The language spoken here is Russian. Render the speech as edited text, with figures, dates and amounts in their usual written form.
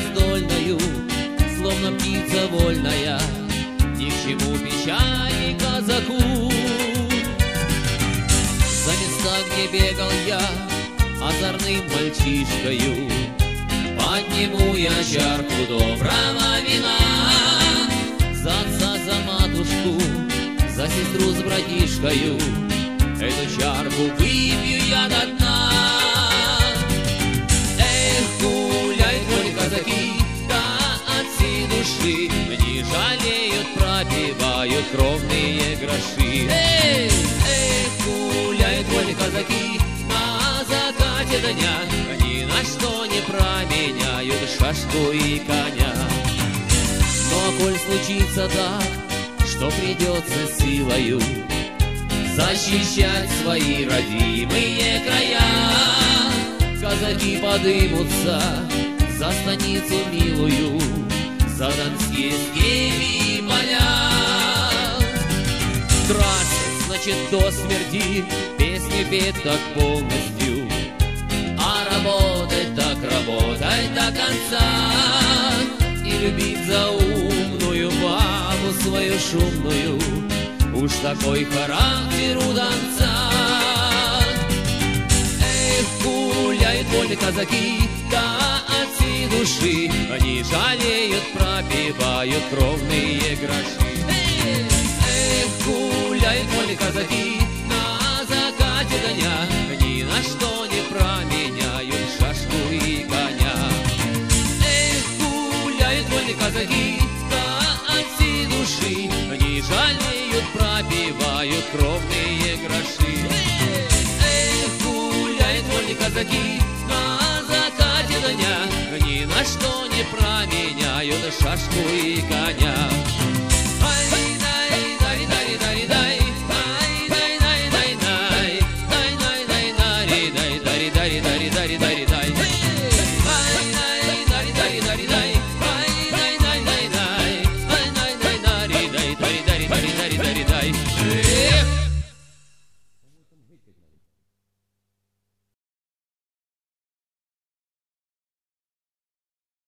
раздольною, словно птица вольная, ни к чему печали казаку. За места, где бегал я озорным мальчишкою, подниму я чарку доброго вина. За отца, за матушку, за сестру с братишкою, эту чарку выпью я до дна. Эх, гуляют вольные казаки, да от всей души не жалеют, пропивают кровные гроши. Эх, гуляют вольные казаки на закате дня, ни на что не променяют шашку и коня. Но коль случится так, что придется силою защищать свои родимые края, казаки подымутся за станицу милую, за донские степи и поля. Драться, значит, до смерти, песни петь так полностью, а работать так работать до конца. И любить заумную бабу свою шумную, уж такой характер у донца. Эх, гуляют вольные казаки, да от всей души они жалеют, пропивают кровные гроши. Эх, гуляют вольные казаки на закате дня, ни на что не променяют шашку и коня. Эх, гуляют вольные казаки, да от всей души они жалеют, пропивают кровные гроши. Эх, гуляют вольные казаки на закате дня, ни на что не променяют шашку и коня. Дай